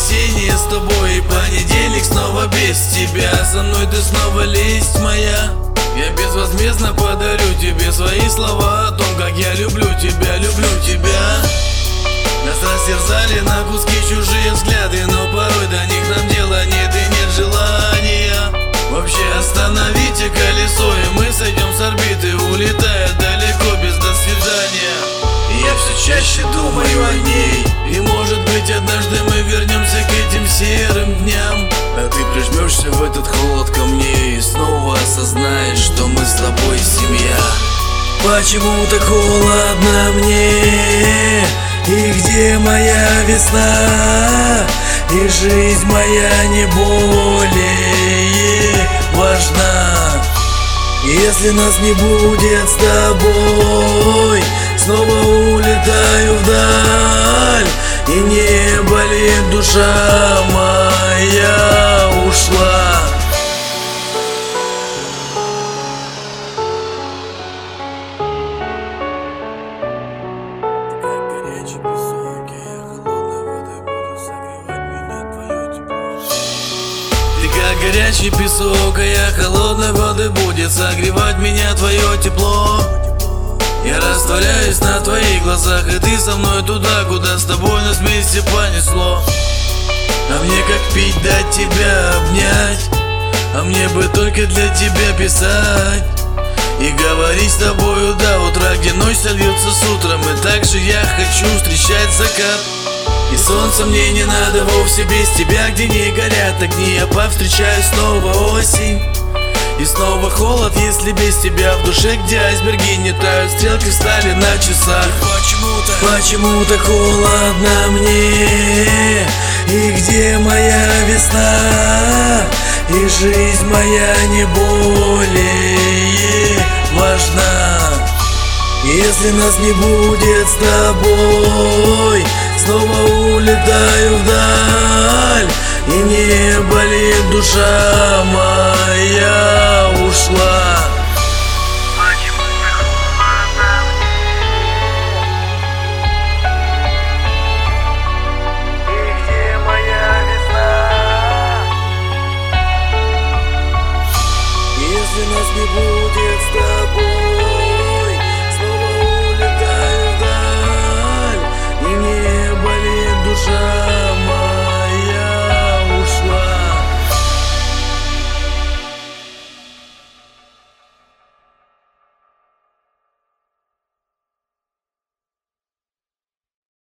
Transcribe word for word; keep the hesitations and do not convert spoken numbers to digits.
воскресенье с тобой и понедельник снова без тебя. Со мной ты снова лесть моя. Я безвозмездно подарю тебе свои слова о том, как я люблю тебя, люблю тебя. Нас растерзали на куски чужие взгляды, но порой до них нам дела нет и нет желания вообще остановите колесо, и мы сойдем с орбиты, улетая далеко без до свидания. Я все чаще думаю о ней, и может быть однажды мы вернемся к этим серым дням. А ты прижмешься в этот холод ко мне и снова осознаешь, что мы с тобой семья. Почему так холодно мне? И где моя весна? И жизнь моя не более важна. Если нас не будет с тобой, снова улетаю вдаль, и не болит душа моя ушла. Ты как горячий песок, а я холодной воды будет согревать меня твое тепло. Я растворяюсь на твоих глазах, и ты со мной туда, куда с тобой нас вместе понесло. А мне как пить, дать тебя обнять, а мне бы только для тебя писать и говорить с тобою до утра, где ночь сольется с утром. И так же я хочу встречать закат, и солнце мне не надо вовсе без тебя, где не горят огни. Я повстречаю снова осень, и снова холод, если без тебя в душе, где айсберги не тают, стрелки встали на часах. Почему-то, почему так холодно мне? И где моя весна? И жизнь моя не более важна. Если нас не будет с тобой, снова улетаю вдаль, и не болит душа моя.